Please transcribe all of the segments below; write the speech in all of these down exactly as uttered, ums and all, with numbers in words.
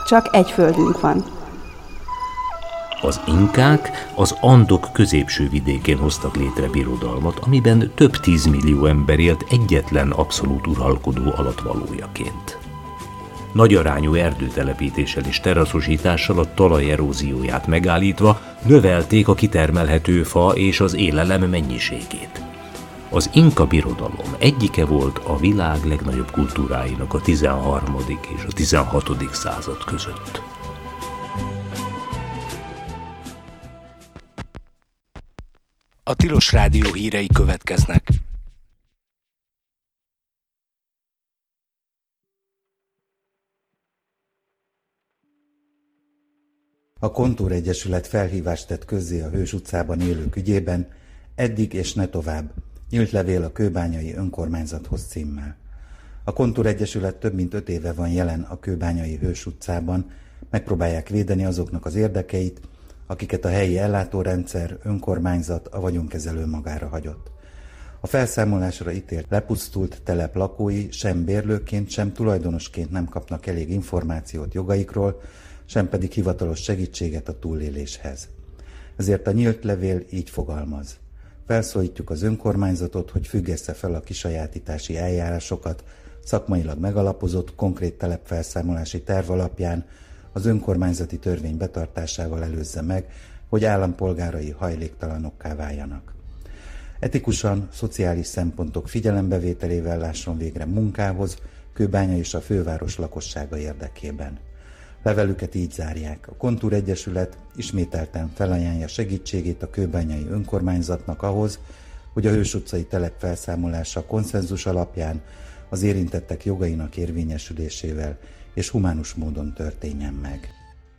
Csak egy földünk van. Az inkák az Andok középső vidékén hoztak létre birodalmat, amiben több tízmillió ember élt egyetlen abszolút uralkodó alattvalójaként. Nagyarányú erdőtelepítéssel és teraszosítással a talaj erózióját megállítva növelték a kitermelhető fa és az élelem mennyiségét. Az Inka birodalom egyike volt a világ legnagyobb kultúráinak a tizenharmadik és a tizenhatodik század között. A Tilos Rádió hírei következnek. A Kontúr Egyesület felhívást tett közzé a Hős utcában élők ügyében, eddig és ne tovább, nyílt levél a kőbányai önkormányzathoz címmel. A Kontúr Egyesület több mint öt éve van jelen a kőbányai Hős utcában, megpróbálják védeni azoknak az érdekeit, akiket a helyi ellátórendszer, önkormányzat, a vagyonkezelő magára hagyott. A felszámolásra ítélt lepusztult telep lakói sem bérlőként, sem tulajdonosként nem kapnak elég információt jogaikról, sem pedig hivatalos segítséget a túléléshez. Ezért a nyílt levél így fogalmaz. Felszólítjuk az önkormányzatot, hogy függesse fel a kisajátítási eljárásokat, szakmailag megalapozott, konkrét telepfelszámolási terv alapján az önkormányzati törvény betartásával előzze meg, hogy állampolgárai hajléktalanokká váljanak. Etikusan, szociális szempontok figyelembevételével lásson végre munkához, Kőbánya és a főváros lakossága érdekében. Levelüket így zárják. A Kontúr Egyesület ismételten felajánlja segítségét a kőbányai önkormányzatnak ahhoz, hogy a Hős utcai telep felszámolása konszenzus alapján az érintettek jogainak érvényesülésével és humánus módon történjen meg.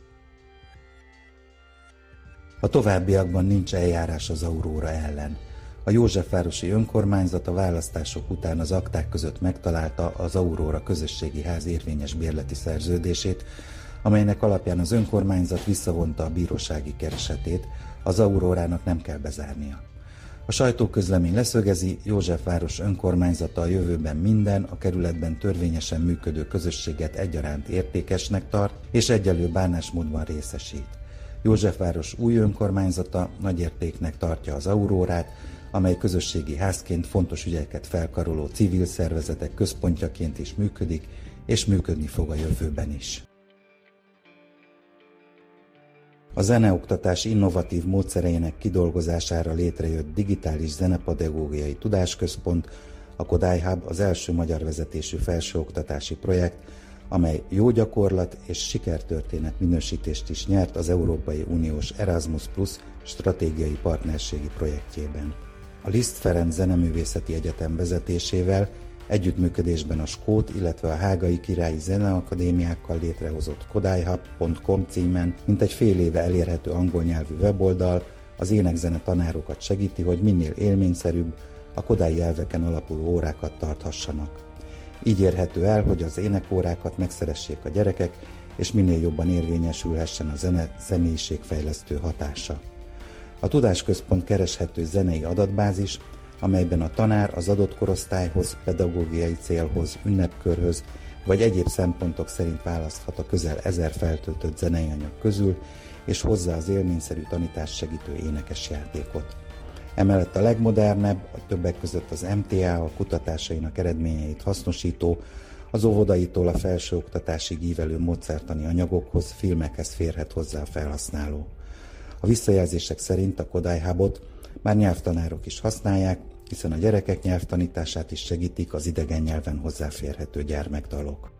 A továbbiakban nincs eljárás az Aurora ellen. A Józsefvárosi önkormányzat a választások után az akták között megtalálta az Aurora közösségi ház érvényes bérleti szerződését, amelynek alapján az önkormányzat visszavonta a bírósági keresetét, az Aurórának nem kell bezárnia. A sajtóközlemény leszögezi, Józsefváros önkormányzata a jövőben minden a kerületben törvényesen működő közösséget egyaránt értékesnek tart és egyenlő bánásmódban részesít. Józsefváros új önkormányzata nagyértéknek tartja az Aurórát, amely közösségi házként fontos ügyeket felkaroló civil szervezetek központjaként is működik, és működni fog a jövőben is. A zeneoktatás innovatív módszereinek kidolgozására létrejött digitális zenepedagógiai tudásközpont, a Kodály Hub az első magyar vezetésű felsőoktatási projekt, amely jó gyakorlat és sikertörténet minősítést is nyert az Európai Uniós Erasmus Plus stratégiai partnerségi projektjében. A Liszt Ferenc Zeneművészeti Egyetem vezetésével együttműködésben a skót, illetve a hágai királyi zeneakadémiákkal létrehozott kodályhub pont com címen mintegy fél éve elérhető angol nyelvű weboldal az énekzene tanárokat segíti, hogy minél élményszerűbb, a kodályi elveken alapuló órákat tarthassanak. Így érhető el, hogy az énekórákat megszeressék a gyerekek, és minél jobban érvényesülhessen a zene személyiségfejlesztő hatása. A tudásközpont kereshető zenei adatbázis, amelyben a tanár az adott korosztályhoz, pedagógiai célhoz, ünnepkörhöz vagy egyéb szempontok szerint választhat a közel ezer feltöltött zenei anyag közül, és hozza az élményszerű tanítást segítő énekes játékot. Emellett a legmodernebb, a többek között az em té á a kutatásainak eredményeit hasznosító, az óvodaitól a felsőoktatásig ívelő módszertani anyagokhoz, filmekhez férhet hozzá a felhasználó. A visszajelzések szerint a Kodály Hubot már nyelvtanárok is használják, hiszen a gyerekek nyelvtanítását is segítik az idegen nyelven hozzáférhető gyermekdalok.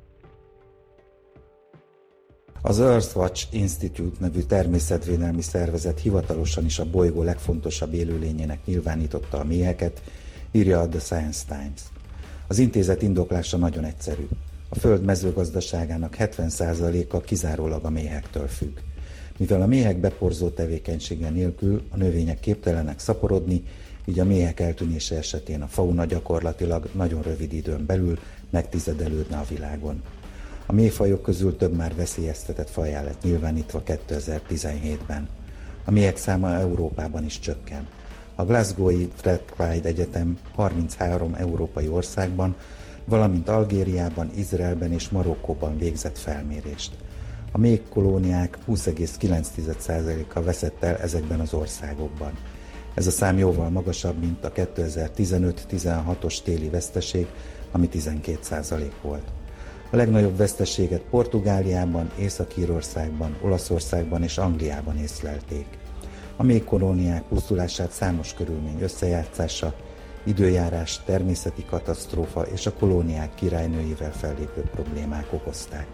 Az Earthwatch Institute nevű természetvédelmi szervezet hivatalosan is a bolygó legfontosabb élőlényének nyilvánította a méheket, írja a The Science Times. Az intézet indoklása nagyon egyszerű. A Föld mezőgazdaságának hetven százaléka kizárólag a méhektől függ. Mivel a méhek beporzó tevékenysége nélkül a növények képtelenek szaporodni, így a méhek eltűnése esetén a fauna gyakorlatilag nagyon rövid időn belül megtizedelődne a világon. A méhfajok közül több már veszélyeztetett fajjá lett nyilvánítva kétezer-tizenhétben. A méhek száma Európában is csökken. A Glasgow-i Fred Clyde Egyetem harminchárom európai országban, valamint Algériában, Izraelben és Marokkóban végzett felmérést. A még kolóniák húsz egész kilenc százaléka veszett el ezekben az országokban. Ez a szám jóval magasabb, mint a kétezer-tizenöt-tizenhatos téli veszteség, ami tizenkét százalék volt. A legnagyobb veszteséget Portugáliában, Észak-Írországban, Olaszországban és Angliában észlelték. A még kolóniák pusztulását számos körülmény összejátszása, időjárás, természeti katasztrófa és a kolóniák királynőivel fellépő problémák okozták.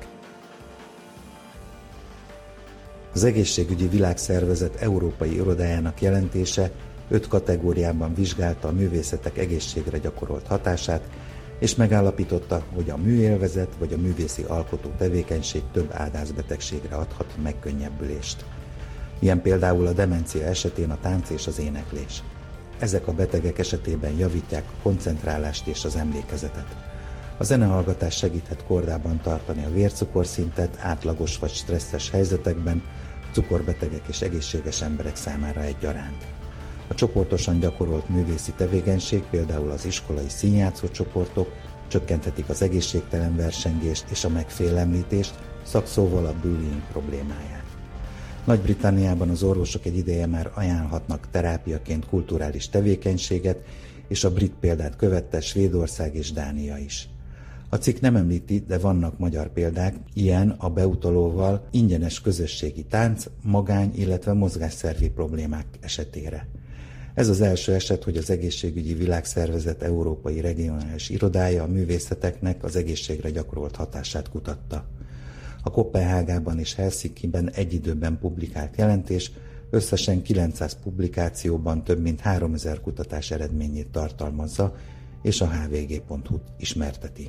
Az Egészségügyi Világszervezet Európai Irodájának jelentése öt kategóriában vizsgálta a művészetek egészségre gyakorolt hatását, és megállapította, hogy a műélvezet vagy a művészi alkotó tevékenység több áldásbetegségre adhat megkönnyebbülést. Ilyen például a demencia esetén a tánc és az éneklés. Ezek a betegek esetében javítják a koncentrálást és az emlékezetet. A zenehallgatás segíthet kordában tartani a vércukorszintet átlagos vagy stresszes helyzetekben, cukorbetegek és egészséges emberek számára egyaránt. A csoportosan gyakorolt művészi tevékenység, például az iskolai színjátszó csoportok csökkenthetik az egészségtelen versengést és a megfélemlítést, szakszóval a bullying problémáját. Nagy-Britanniában az orvosok egy ideje már ajánlhatnak terápiaként kulturális tevékenységet, és a brit példát követte Svédország és Dánia is. A cikk nem említi, de vannak magyar példák, ilyen a beutalóval ingyenes közösségi tánc, magány, illetve mozgásszervi problémák esetére. Ez az első eset, hogy az Egészségügyi Világszervezet Európai Regionális Irodája a művészeteknek az egészségre gyakorolt hatását kutatta. A Koppenhágában és Helsinkiben egy időben publikált jelentés összesen kilencszáz publikációban több mint háromezer kutatás eredményét tartalmazza, és a há vé gé pont hú-t ismerteti.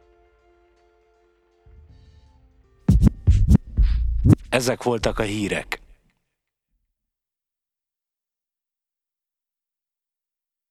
Ezek voltak a hírek.